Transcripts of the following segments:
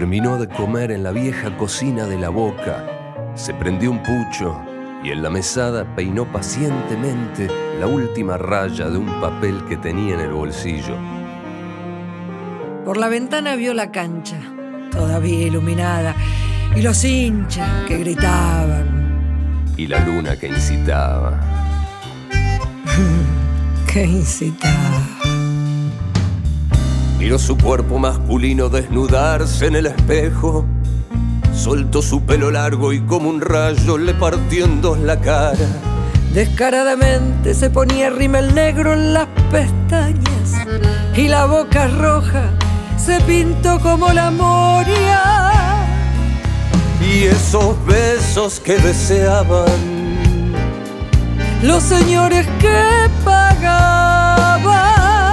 Terminó de comer en la vieja cocina de la Boca, se prendió un pucho y en la mesada peinó pacientemente la última raya de un papel que tenía en el bolsillo. Por la ventana vio la cancha, todavía iluminada, y los hinchas que gritaban. Y la luna que incitaba. Que incitaba. Miró su cuerpo masculino desnudarse en el espejo, soltó su pelo largo y como un rayo le partió en dos la cara. Descaradamente se ponía rímel negro en las pestañas y la boca roja se pintó como la moria. Y esos besos que deseaban los señores que pagaban.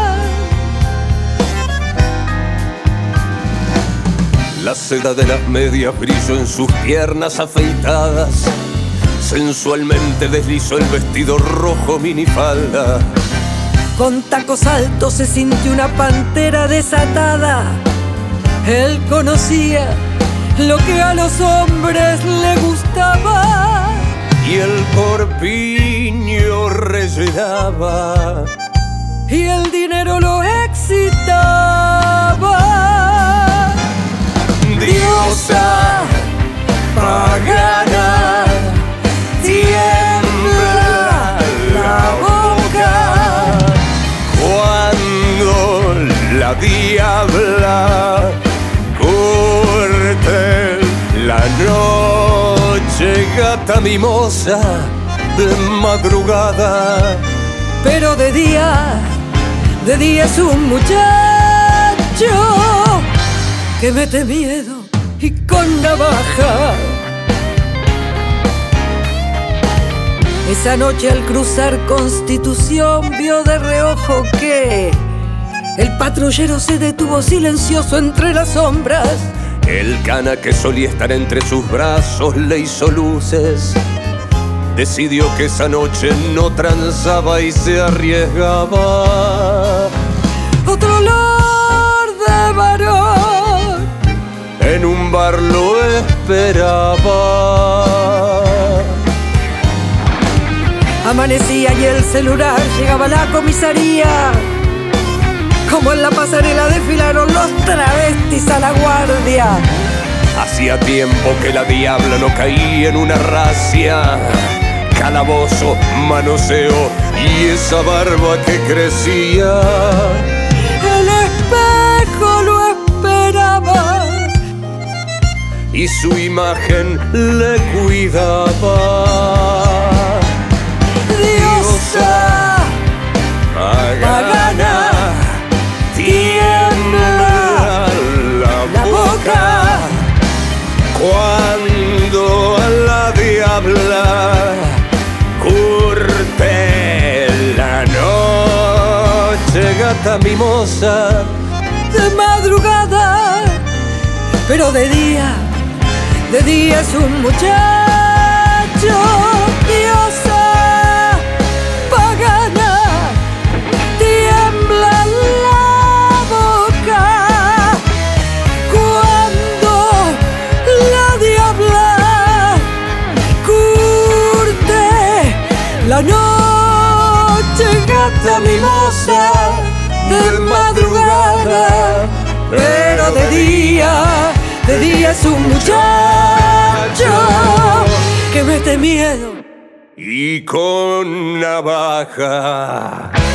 La seda de las medias brilló en sus piernas afeitadas. Sensualmente deslizó el vestido rojo minifalda. Con tacos altos se sintió una pantera desatada. Él conocía lo que a los hombres le gustaba. Y el corpiño rellenaba. Y el dinero lo excitaba. Diosa pagana, tiembla la boca cuando la diabla corte la noche, gata mimosa de madrugada. Pero de día es un muchacho que mete miedo y con navaja. Esa noche al cruzar Constitución vio de reojo que el patrullero se detuvo silencioso entre las sombras. El cana que solía estar entre sus brazos le hizo luces. Decidió que esa noche no transaba y se arriesgaba. Otro olor de varón en un bar lo esperaba. Amanecía y el celular llegaba a la comisaría. Como en la pasarela desfilaron los travestis a la guardia. Hacía tiempo que la diabla no caía en una racia. Calabozo, manoseo y esa barba que crecía. El espejo lo esperaba y su imagen le cuidaba. Diosa pagana, tiembla la boca cuando a la diabla curte la noche, gata mimosa de madrugada. Pero de día es un muchacho. Diosa pagana, tiembla la boca cuando la diabla curte la noche, gata mimosa de madrugada. Pero de día es un muchacho que mete miedo y con navaja.